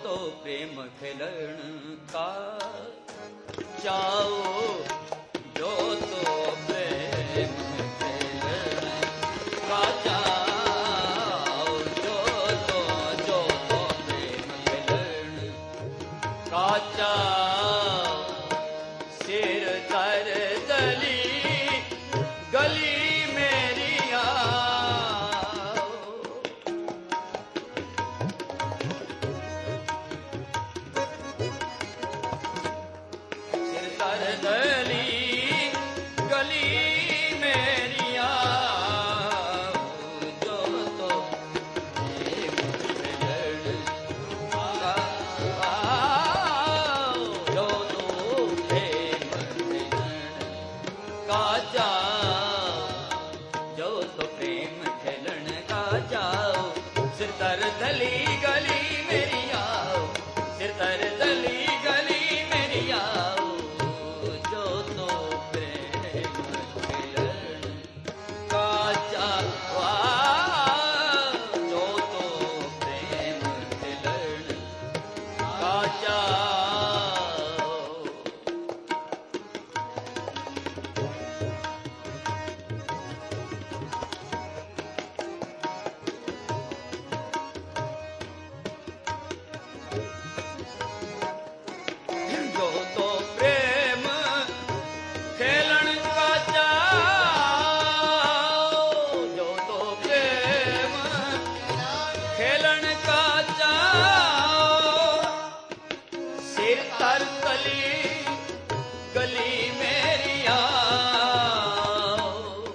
तो प्रेम खेलन का चाओ, जो तो प्रेम खेलन का चाओ, जो तो प्रेम खेलन का चाओ। सिर तर दली गली मेरी आओ, सिर तर दली गली मेरी आओ, जो तो प्रेम खेलन का आओ, जो तो प्रेम खेलन का जाओ, जो तो प्रेम खेलन का जाओ। सिर तर दली गली मेरी आओ, सिर तर दली गली मेरी आओ, जो तो प्रेम खेलन का जाओ, जो तो प्रेम खेलन का जाओ। जो तो प्रेम खेलन का जाओ, जो तो प्रेम खेलन का जाओ। सिर तर तली गली मेरी आओ,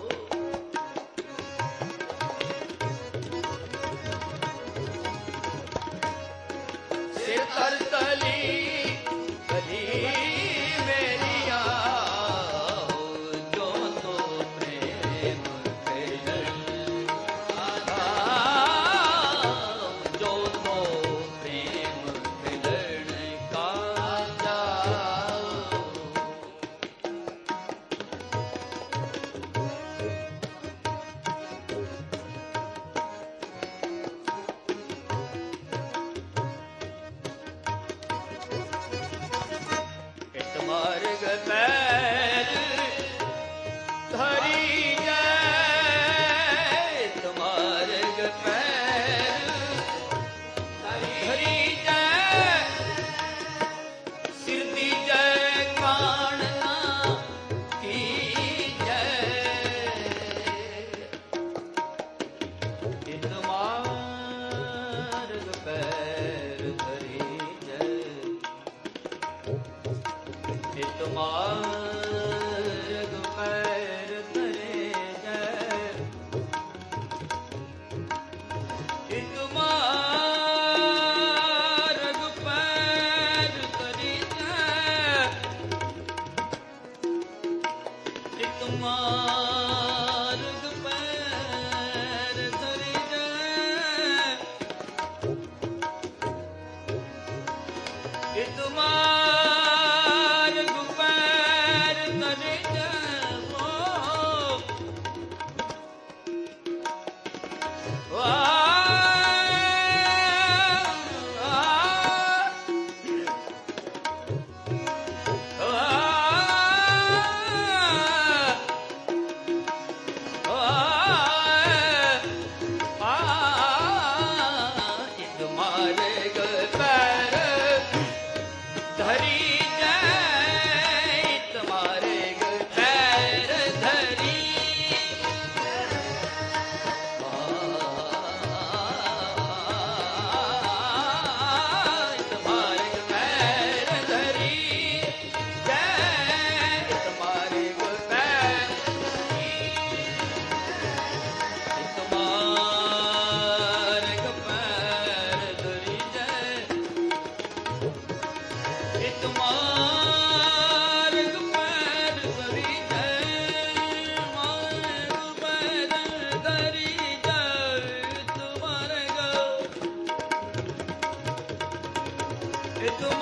सिर तर तली गली मेरी आओ, जो तो प्रेम खेलन का, जो तो प्रेम खेलन का जाओ। इस मार्ग पैर धरी जाए, इस मार्ग पैर धरी जाए। सिर दी जय कानना की जय, इस मार्ग पैर धरी जय, इस मार्ग पैर धरे जय, इस मार्ग पैर धरी जय, इस मार्ग पैर धरी जय, इस मार्ग पैर धरी जय। तुम्हारे